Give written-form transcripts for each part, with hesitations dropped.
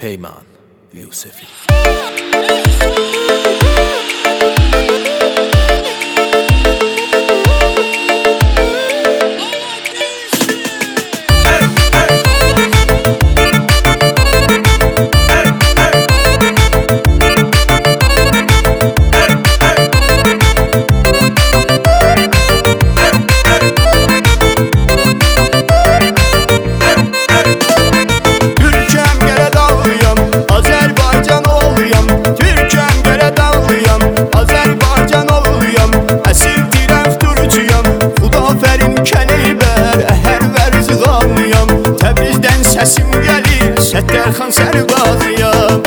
Peyman Yusefi. Səsim gəlir, Səttərxan Sərbazıyam.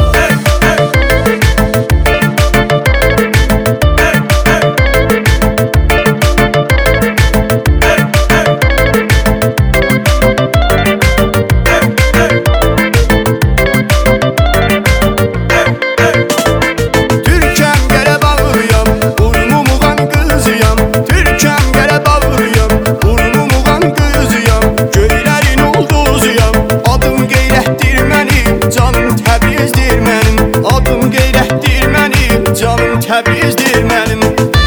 Türkəm gələ bağlıyam, burnu muğan qızıyam. Türkəm gələ bağlıyam, burnu muğan qızıyam. Göylərin ulduzuyam. Adım qeyrətdir mənim, canım Təbrizdir mənim. Adım qeyrətdir mənim, canım Təbrizdir mənim.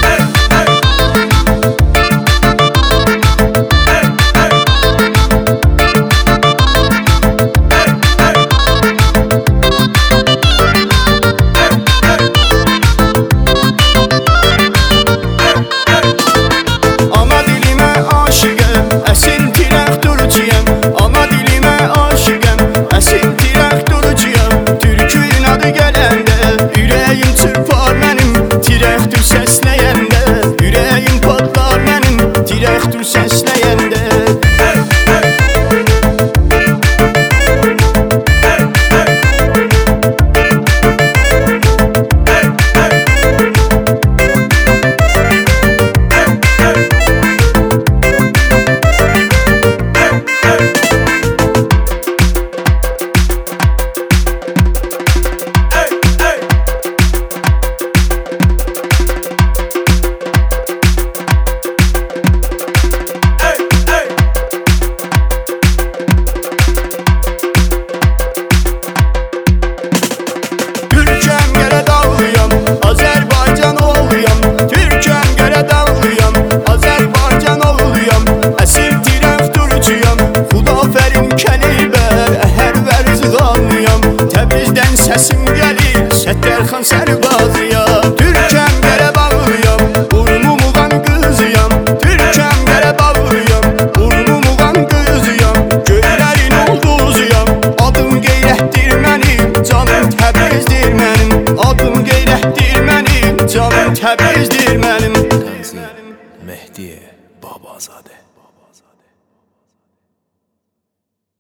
Ana dilimə aşiqəm, əsil tirək durcuyam. Ana dilimə aşiqəm, əsil tirək durcuyam. Türkün adı gələndə, ürəyim çırpar mənim. Tirəkdir səsləyəndə, ürəyim patlar mənim. Tirəkdir səsləyəndə. Azərbaycan oğluyam, Türkəm gələ dağlıyam. Azərbaycan oğluyam, əsil tirək durcuyam. Xudafərin Kəleyber, əhər vərzğanıyam. Təbrizdən səsim gəlir, Səttərxan Sərbazıyam. Türkəm gələ bağlıyam, burnu muğan qızıyam. Türkəm gələ bağlıyam, burnu muğan qızıyam. Göylərin ulduzuyam, adım qeyrətdir mənim, canım Təbrizdir mənim. Adım qeyrətdir mənim, canım Təbrizdir mənim. Mehdiye Babazadə.